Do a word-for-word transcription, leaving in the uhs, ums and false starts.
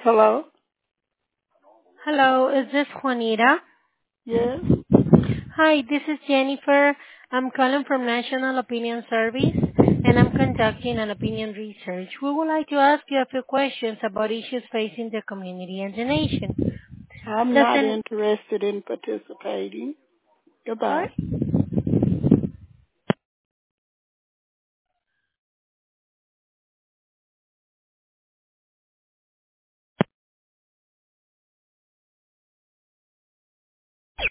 Hello? Hello, is this Juanita? Yes? Hi, this is Jennifer. I'm calling from National Opinion Service, and I'm conducting an opinion research. We would like to ask you a few questions about issues facing the community and the nation. I'm Does not an, interested in participating. sorry? Goodbye.